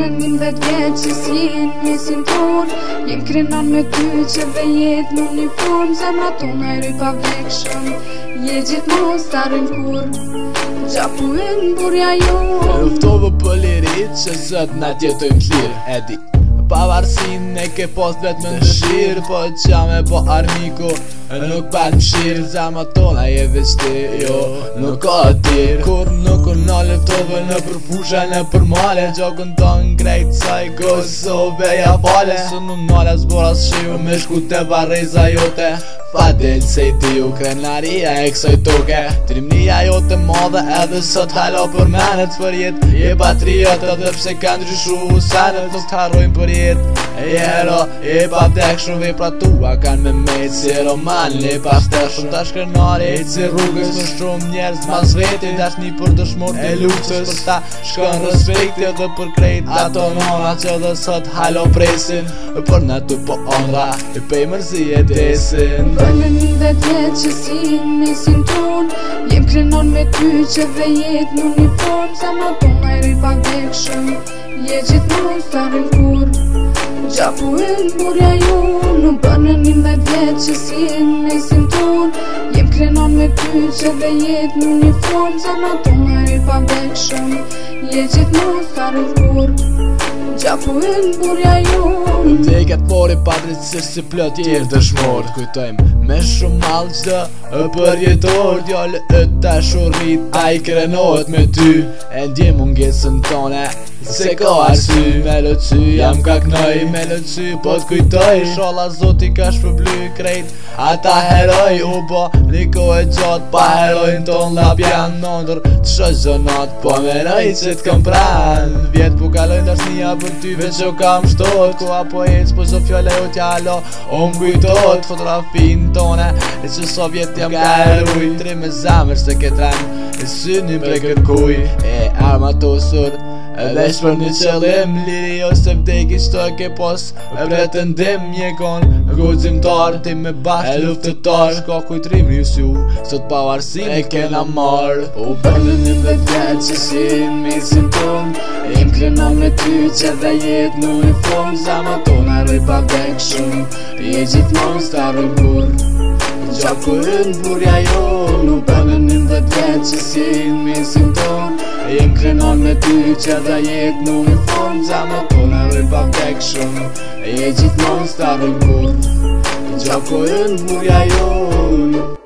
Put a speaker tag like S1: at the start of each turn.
S1: në 11 vjetë që si mesin ton. Jem krenar me ty që dhe jetë në uniform. Zemra tona e rypa vlekshëm, je gjithmonë starën kur gjapu e në burja jonë.
S2: Luftove për lirit që sot na tjetojmë t'lirë. Edi pavarësin e ke post vetë më ndëshirë, po qa me po armiku nuk pat mshirë. Zama tona je veç ti, jo, nuk ka tirë. Kur nuk në luftove në përfusha në përmale, gjokën tonë grejt saj Kosove ja fale. Së në nala zbora shiu me shku te vareza jote, fadel se i ti u krenaria e kësoj toke. Trimnia jote madhe edhe sot halo për menet, për jet je patriot edhe pse ka ndryshu senet. Nuk t'harrojmë për jet e hero e pa tek shumë vepra tua kan me mejt si roman le pastek shumë ta shkrenari e si rrugës më shumë njerës mas veti dashni për dëshmor e luksës për ta shkon respekti edhe për krejt ato nona që dhe sot halo presin për në tu po ondra e pej mërzi e desin.
S1: Për në 11 vjetë që si mesin ton, jem krenar me ty që dhe jetë në uniform. Zemra tona e rypa vlekshëm, je gjithmonë starën kur gjapu e në burja jonë. Për në 11 vjetë që si mesin ton, jem krenar me ty që dhe jetë në uniform. Zemra tona e rypa vlekshëm, je gjithmonë starën kur gjapu e në burja jonë.
S2: Dekat mori patricisht si plot tjerë dëshmor. Kujtojmë me shumë malë qdo përjetor, djallë e të shurit a i krenohet me ty. E ndje mungesën tone se ka arsy, me lëcy jam ka knoj, me lëcy po t'kujtoj. Sholla zoti ka shpërbly krejt ata heroj, u bo niko e gjatë pa herojnë ton lapjan nëndër të shëzënat po menoj që t'këm pran. Vjetë pu kalojnë dashnia për ty veç o kam shtot, ku apo ec po zë fjole u t'jallo o m'kujtot. Fotografin tone e që sovjet jam ka heruj, tri me zamër se ketran e syni pre kërkuj e armatosur veç për një qëllim liri ose vdeki qëto ke pos e pretendim mjekon gudzimtar ti me bashkë e luftëtar shka kujtrim rjusju sot pavarësin e kena marr.
S1: U për në 11 vjetë që si mesin ton, jem krenar me ty që dhe jetë në uniform. Zama tona rypa vlekshëm, je gjithmonë starën kur gjaku e në burja jonë. U për në 11 vjetë që si mesin ton, jem krenar me ty që dhe jetë në uniform. Zama tona rypa vlekshëm, je gjithmonë starën kur gjaku e në burja jonë.